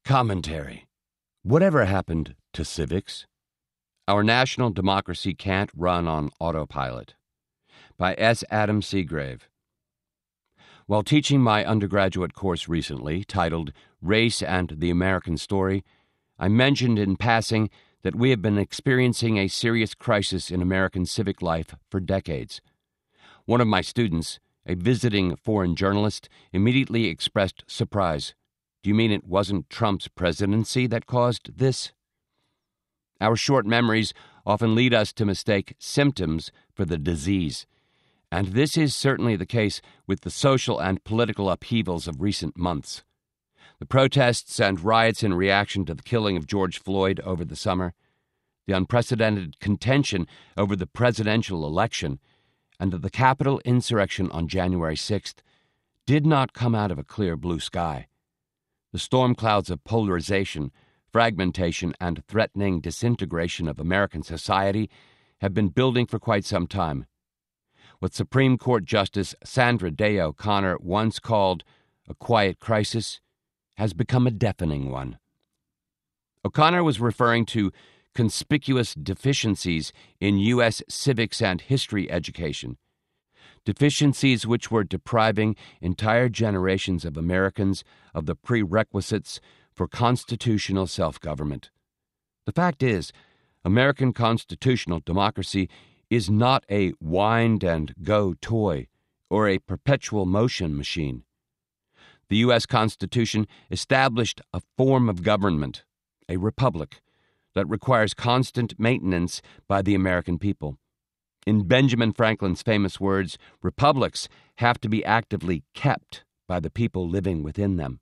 Commentary. Whatever happened to civics? Our national democracy can't run on autopilot. By S. Adam Seagrave. While teaching my undergraduate course recently, titled Race and the American Story, I mentioned in passing that we have been experiencing a serious crisis in American civic life for decades. One of my students, a visiting foreign journalist, immediately expressed surprise. Do you mean it wasn't Trump's presidency that caused this? Our short memories often lead us to mistake symptoms for the disease, and this is certainly the case with the social and political upheavals of recent months. The protests and riots in reaction to the killing of George Floyd over the summer, the unprecedented contention over the presidential election, and the Capitol insurrection on January 6th did not come out of a clear blue sky. The storm clouds of polarization, fragmentation, and threatening disintegration of American society have been building for quite some time. What Supreme Court Justice Sandra Day O'Connor once called a quiet crisis has become a deafening one. O'Connor was referring to conspicuous deficiencies in U.S. civics and history education, deficiencies which were depriving entire generations of Americans of the prerequisites for constitutional self-government. The fact is, American constitutional democracy is not a wind-and-go toy or a perpetual motion machine. The U.S. Constitution established a form of government, a republic, that requires constant maintenance by the American people. In Benjamin Franklin's famous words, republics have to be actively kept by the people living within them.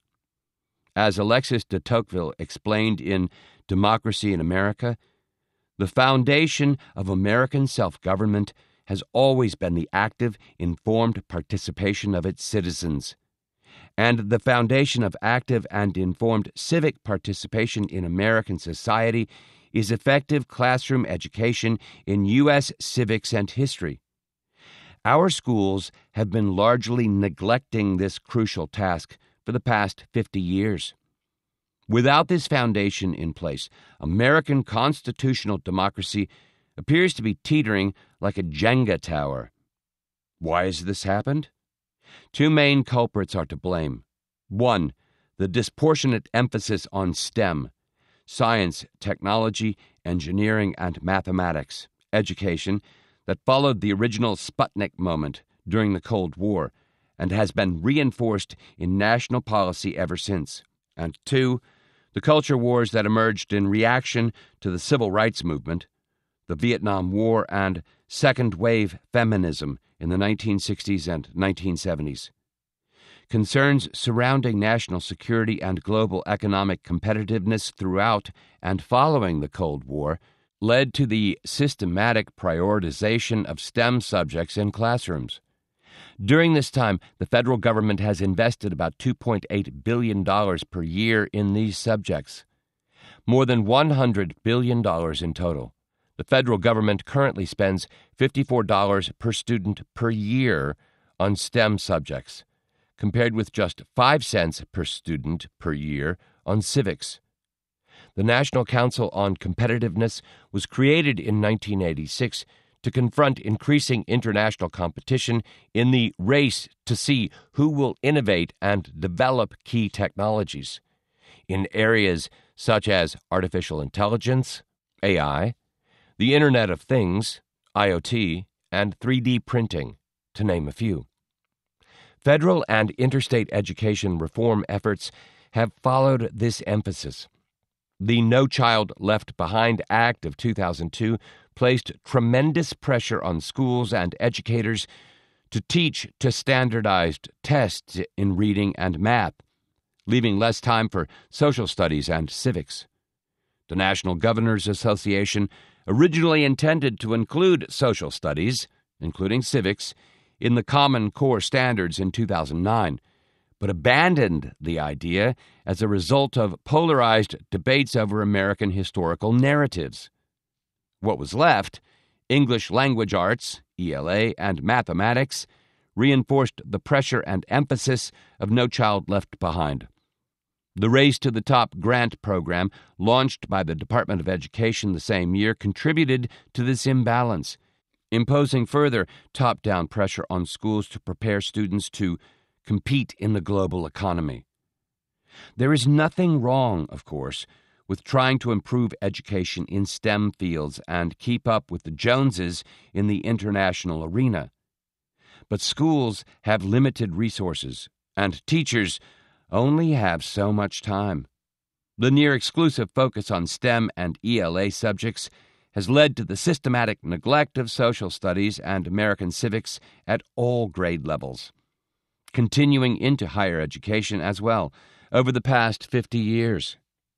As Alexis de Tocqueville explained in Democracy in America, the foundation of American self-government has always been the active, informed participation of its citizens. And the foundation of active and informed civic participation in American society is effective classroom education in U.S. civics and history. Our schools have been largely neglecting this crucial task for the past 50 years. Without this foundation in place, American constitutional democracy appears to be teetering like a Jenga tower. Why has this happened? Two main culprits are to blame. One, the disproportionate emphasis on STEM, science, technology, engineering, and mathematics, education, that followed the original Sputnik moment during the Cold War and has been reinforced in national policy ever since. And two, the culture wars that emerged in reaction to the civil rights movement, the Vietnam War, and second-wave feminism in the 1960s and 1970s. Concerns surrounding national security and global economic competitiveness throughout and following the Cold War led to the systematic prioritization of STEM subjects in classrooms. During this time, the federal government has invested about $2.8 billion per year in these subjects, more than $100 billion in total. The federal government currently spends $54 per student per year on STEM subjects, compared with just 5 cents per student per year on civics. The National Council on Competitiveness was created in 1986 to confront increasing international competition in the race to see who will innovate and develop key technologies in areas such as artificial intelligence, AI, the Internet of Things, IoT, and 3D printing, to name a few. Federal and interstate education reform efforts have followed this emphasis. The No Child Left Behind Act of 2002 placed tremendous pressure on schools and educators to teach to standardized tests in reading and math, leaving less time for social studies and civics. The National Governors Association originally intended to include social studies, including civics, in the Common Core Standards in 2009, but abandoned the idea as a result of polarized debates over American historical narratives. What was left, English language arts, ELA, and mathematics, reinforced the pressure and emphasis of No Child Left Behind. The Race to the Top grant program, launched by the Department of Education the same year, contributed to this imbalance, imposing further top-down pressure on schools to prepare students to compete in the global economy. There is nothing wrong, of course, with trying to improve education in STEM fields and keep up with the Joneses in the international arena. But schools have limited resources, and teachers only have so much time. The near-exclusive focus on STEM and ELA subjects has led to the systematic neglect of social studies and American civics at all grade levels, continuing into higher education as well over the past 50 years.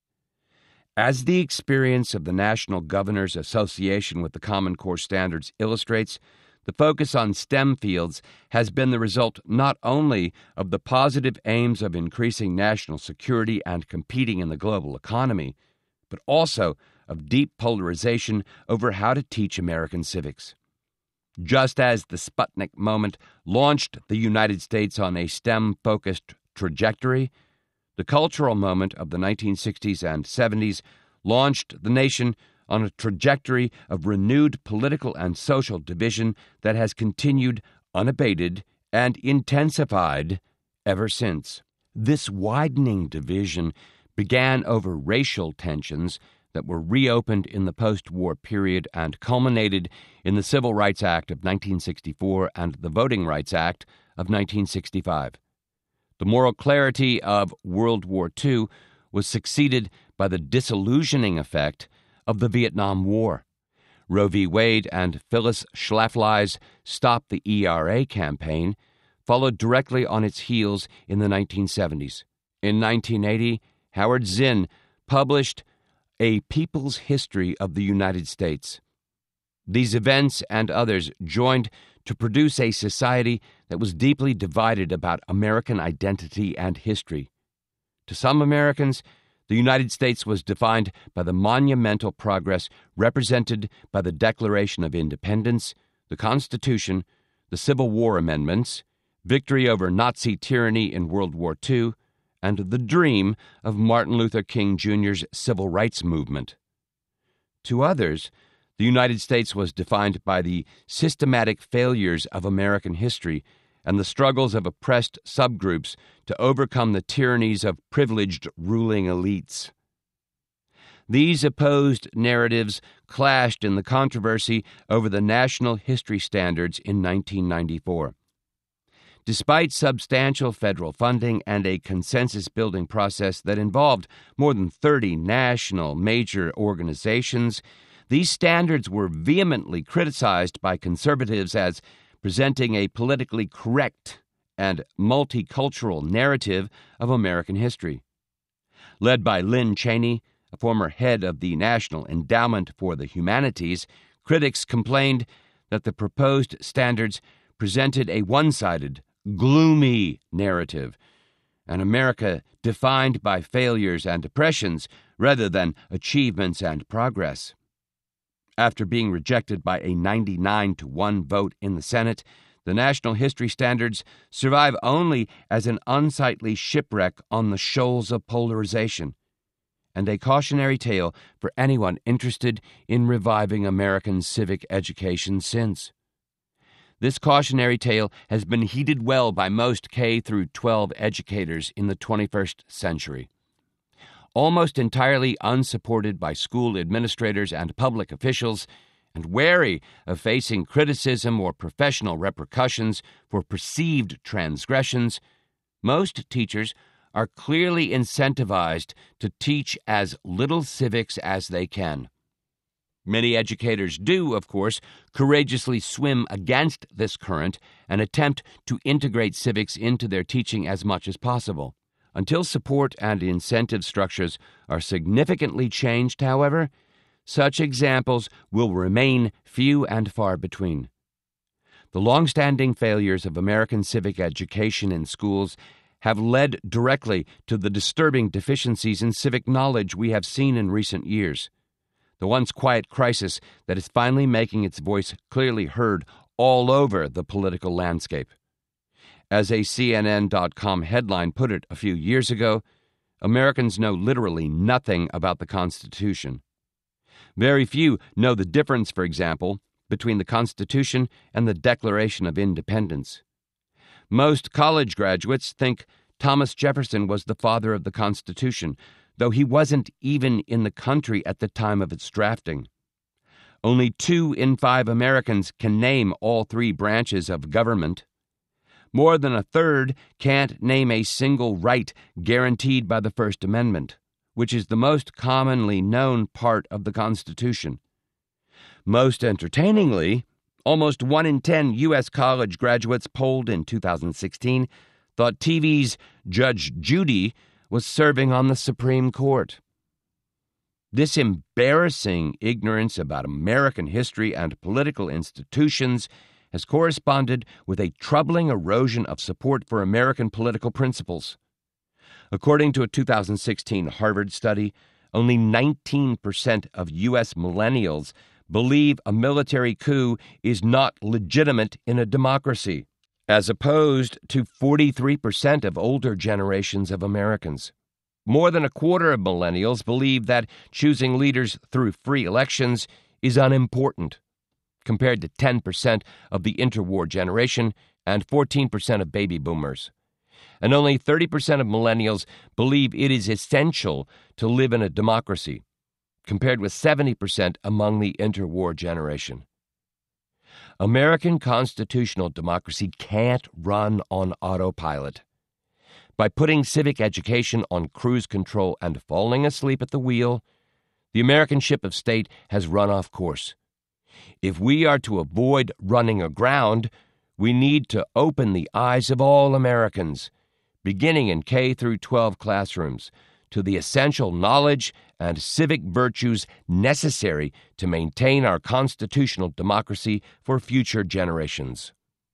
As the experience of the National Governors Association with the Common Core Standards illustrates, the focus on STEM fields has been the result not only of the positive aims of increasing national security and competing in the global economy, but also of deep polarization over how to teach American civics. Just as the Sputnik moment launched the United States on a STEM-focused trajectory, the cultural moment of the 1960s and 70s launched the nation on a trajectory of renewed political and social division that has continued unabated and intensified ever since. This widening division began over racial tensions that were reopened in the post-war period and culminated in the Civil Rights Act of 1964 and the Voting Rights Act of 1965. The moral clarity of World War II was succeeded by the disillusioning effect of the Vietnam War. Roe v. Wade and Phyllis Schlafly's Stop the ERA campaign followed directly on its heels in the 1970s. In 1980, Howard Zinn published A People's History of the United States. These events and others joined to produce a society that was deeply divided about American identity and history. To some Americans, the United States was defined by the monumental progress represented by the Declaration of Independence, the Constitution, the Civil War amendments, victory over Nazi tyranny in World War II, and the dream of Martin Luther King Jr.'s civil rights movement. To others, the United States was defined by the systematic failures of American history and the struggles of oppressed subgroups to overcome the tyrannies of privileged ruling elites. These opposed narratives clashed in the controversy over the national history standards in 1994. Despite substantial federal funding and a consensus-building process that involved more than 30 national major organizations, these standards were vehemently criticized by conservatives as presenting a politically correct and multicultural narrative of American history. Led by Lynn Cheney, a former head of the National Endowment for the Humanities, critics complained that the proposed standards presented a one-sided, gloomy narrative, an America defined by failures and oppressions rather than achievements and progress. After being rejected by a 99-1 vote in the Senate, the national history standards survive only as an unsightly shipwreck on the shoals of polarization, and a cautionary tale for anyone interested in reviving American civic education since. This cautionary tale has been heeded well by most K-12 educators in the 21st century. Almost entirely unsupported by school administrators and public officials, and wary of facing criticism or professional repercussions for perceived transgressions, most teachers are clearly incentivized to teach as little civics as they can. Many educators do, of course, courageously swim against this current and attempt to integrate civics into their teaching as much as possible. Until support and incentive structures are significantly changed, however, such examples will remain few and far between. The long-standing failures of American civic education in schools have led directly to the disturbing deficiencies in civic knowledge we have seen in recent years. The once quiet crisis that is finally making its voice clearly heard all over the political landscape. As a CNN.com headline put it a few years ago, Americans know literally nothing about the Constitution. Very few know the difference, for example, between the Constitution and the Declaration of Independence. Most college graduates think Thomas Jefferson was the father of the Constitution, though he wasn't even in the country at the time of its drafting. Only 2 in 5 Americans can name all 3 branches of government. More than a third can't name a single right guaranteed by the First Amendment, which is the most commonly known part of the Constitution. Most entertainingly, almost 1 in 10 U.S. college graduates polled in 2016 thought TV's Judge Judy was serving on the Supreme Court. This embarrassing ignorance about American history and political institutions has corresponded with a troubling erosion of support for American political principles. According to a 2016 Harvard study, only 19% of U.S. millennials believe a military coup is not legitimate in a democracy, as opposed to 43% of older generations of Americans. More than a quarter of millennials believe that choosing leaders through free elections is unimportant, compared to 10% of the interwar generation and 14% of baby boomers. And only 30% of millennials believe it is essential to live in a democracy, compared with 70% among the interwar generation. American constitutional democracy can't run on autopilot. By putting civic education on cruise control and falling asleep at the wheel, the American ship of state has run off course. If we are to avoid running aground, we need to open the eyes of all Americans, beginning in K through 12 classrooms, to the essential knowledge and civic virtues necessary to maintain our constitutional democracy for future generations.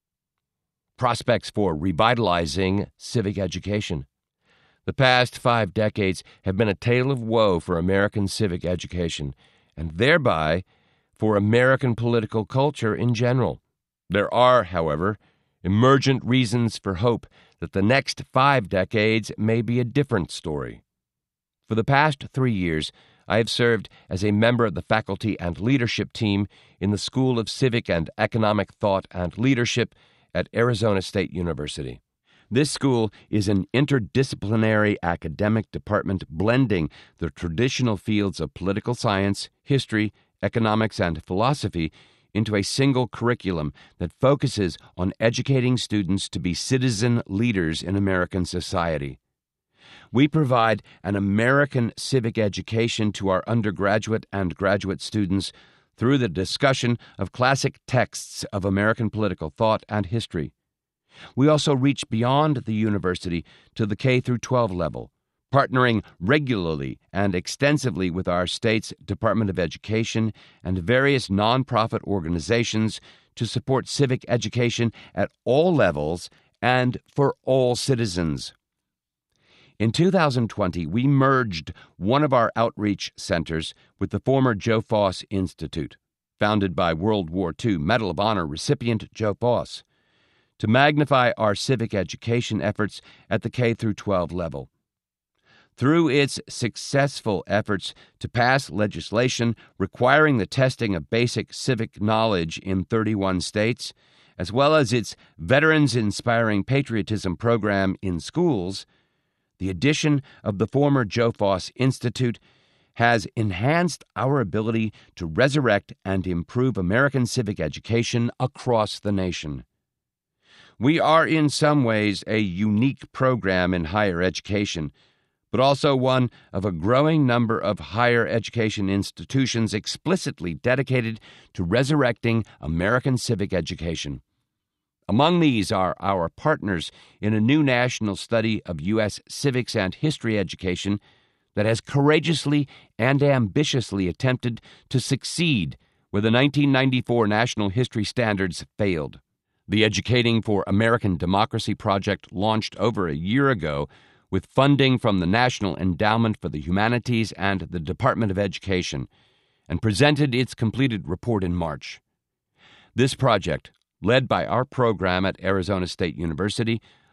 Prospects for revitalizing civic education. The past 5 decades have been a tale of woe for American civic education, and thereby for American political culture in general. There are, however, emergent reasons for hope that the next 5 decades may be a different story. For the past 3 years, I have served as a member of the faculty and leadership team in the School of Civic and Economic Thought and Leadership at Arizona State University. This school is an interdisciplinary academic department blending the traditional fields of political science, history, economics, and philosophy into a single curriculum that focuses on educating students to be citizen leaders in American society. We provide an American civic education to our undergraduate and graduate students through the discussion of classic texts of American political thought and history. We also reach beyond the university to the K through 12 level, partnering regularly and extensively with our state's Department of Education and various nonprofit organizations to support civic education at all levels and for all citizens. In 2020, we merged one of our outreach centers with the former Joe Foss Institute, founded by World War II Medal of Honor recipient Joe Foss, to magnify our civic education efforts at the K through 12 level. Through its successful efforts to pass legislation requiring the testing of basic civic knowledge in 31 states, as well as its Veterans Inspiring Patriotism program in schools, the addition of the former Joe Foss Institute has enhanced our ability to resurrect and improve American civic education across the nation. We are in some ways a unique program in higher education, but also one of a growing number of higher education institutions explicitly dedicated to resurrecting American civic education. Among these are our partners in a new national study of U.S. civics and history education that has courageously and ambitiously attempted to succeed where the 1994 National History Standards failed. The Educating for American Democracy project launched over a year ago with funding from the National Endowment for the Humanities and the Department of Education, and presented its completed report in March. This project, led by our program at Arizona State University,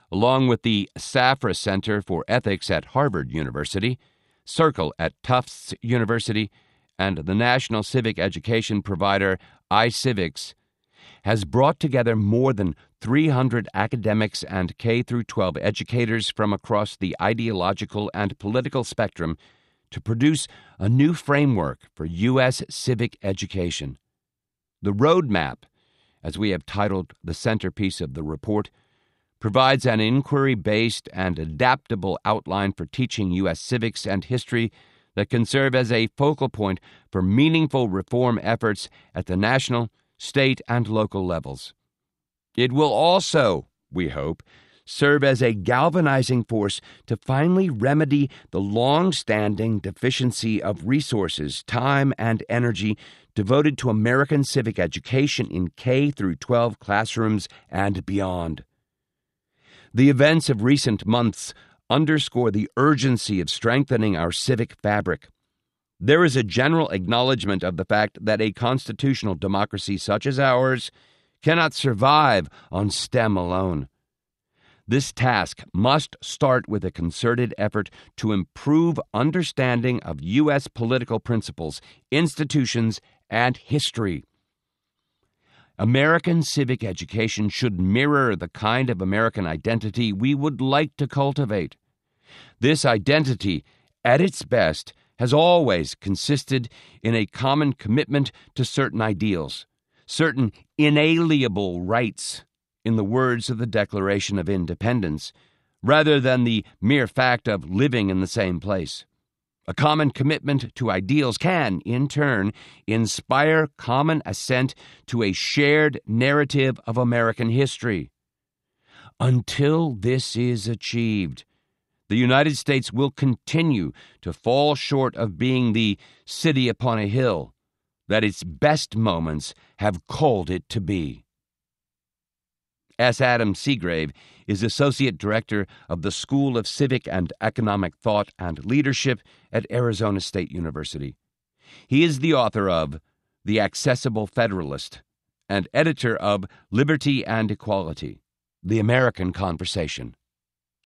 along with the Safra Center for Ethics at Harvard University, Circle at Tufts University, and the national civic education provider iCivics, has brought together more than 300 academics and K-12 educators from across the ideological and political spectrum to produce a new framework for U.S. civic education. The roadmap, as we have titled the centerpiece of the report, provides an inquiry-based and adaptable outline for teaching U.S. civics and history that can serve as a focal point for meaningful reform efforts at the national, state, and local levels. It will also, we hope, serve as a galvanizing force to finally remedy the long-standing deficiency of resources, time, and energy devoted to American civic education in K-12 classrooms and beyond. The events of recent months underscore the urgency of strengthening our civic fabric. There is a general acknowledgement of the fact that a constitutional democracy such as ours cannot survive on STEM alone. This task must start with a concerted effort to improve understanding of U.S. political principles, institutions, and history. American civic education should mirror the kind of American identity we would like to cultivate. This identity, at its best, has always consisted in a common commitment to certain ideals, certain inalienable rights, in the words of the Declaration of Independence, rather than the mere fact of living in the same place. A common commitment to ideals can, in turn, inspire common assent to a shared narrative of American history. Until this is achieved, the United States will continue to fall short of being the city upon a hill that its best moments have called it to be. S. Adam Seagrave is Associate Director of the School of Civic and Economic Thought and Leadership at Arizona State University. He is the author of The Accessible Federalist and editor of Liberty and Equality, The American Conversation.